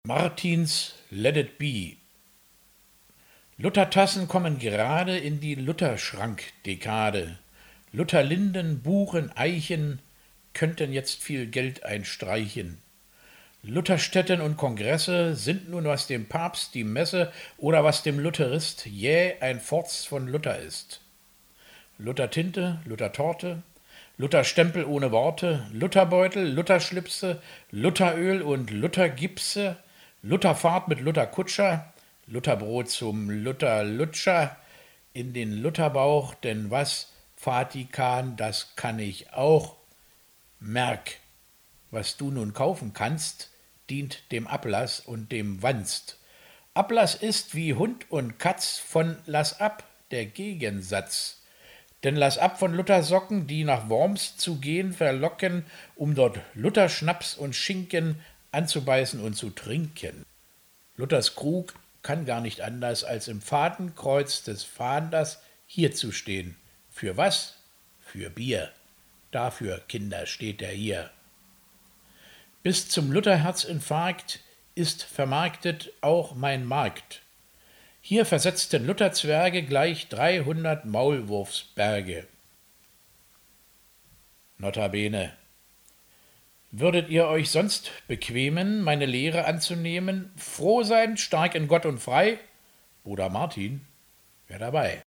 Martins Let It Be. Luthertassen kommen gerade in die Lutherschrank-Dekade. Lutherlinden, Buchen, Eichen könnten jetzt viel Geld einstreichen. Lutherstätten und Kongresse sind nun, was dem Papst die Messe oder was dem Lutherist ein Forz von Luther ist. Luthertinte, Luthertorte, Lutherstempel ohne Worte, Lutherbeutel, Lutherschlipse, Lutheröl und Luthergipse, Lutherfahrt mit Lutherkutscher, Lutherbrot zum Lutherlutscher, in den Lutherbauch, denn was, Vatikan, das kann ich auch. Merk, was du nun kaufen kannst, dient dem Ablass und dem Wanst. Ablass ist wie Hund und Katz von Lass ab, der Gegensatz. Denn lass ab von Luthersocken, die nach Worms zu gehen verlocken, um dort Lutherschnaps und Schinken anzubeißen und zu trinken. Luthers Krug kann gar nicht anders, als im Fadenkreuz des Fahnders hier zu stehen. Für was? Für Bier. Dafür, Kinder, steht er hier. Bis zum Lutherherzinfarkt ist vermarktet auch mein Markt. Hier versetzten Lutherzwerge gleich 300 Maulwurfsberge. Notabene. Würdet ihr euch sonst bequemen, meine Lehre anzunehmen, froh sein, stark in Gott und frei? Bruder Martin wär dabei.